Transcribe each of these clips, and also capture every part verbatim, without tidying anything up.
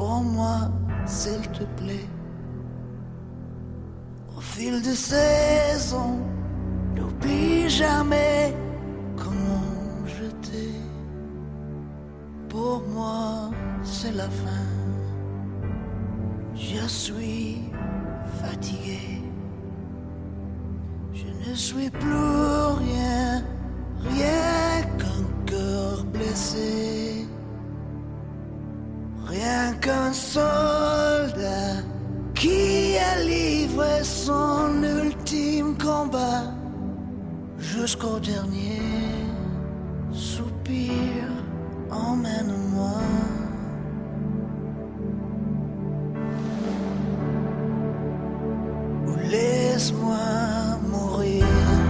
Prends-moi, s'il te plaît. Au fil des saisons, n'oublie jamais comment je t'ai. Pour moi, c'est la fin. Je suis fatigué. Je ne suis plus rien, rien qu'un cœur blessé. Rien qu'un soldat qui a livré son ultime combat jusqu'au dernier soupir. Emmène-moi. Ou laisse-moi mourir.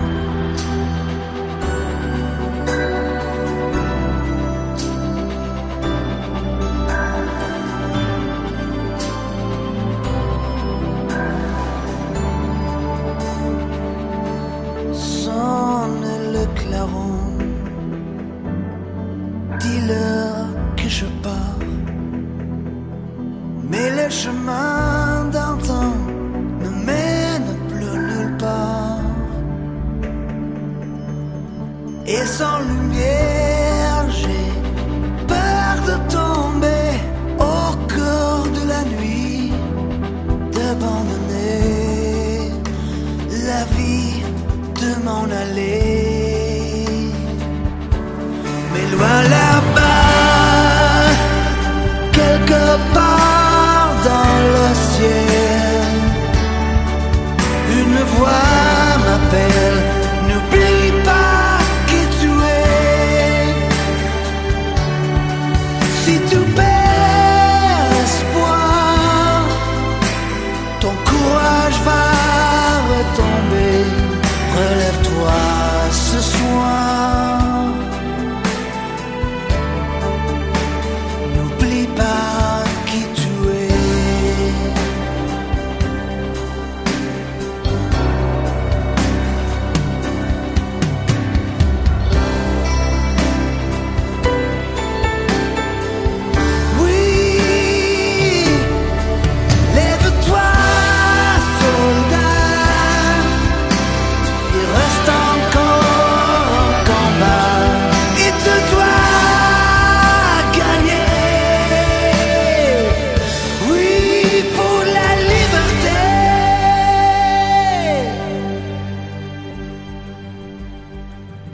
Sonne le clairon. Dis-leur que je pars. Mais le chemin d'antan ne mène plus nulle part. Et sans lumière, j'ai peur de tomber au cœur de la nuit, d'abandonner la vie, de m'en aller. Mais loin là-bas, quelque part dans le ciel, une voix m'appelle.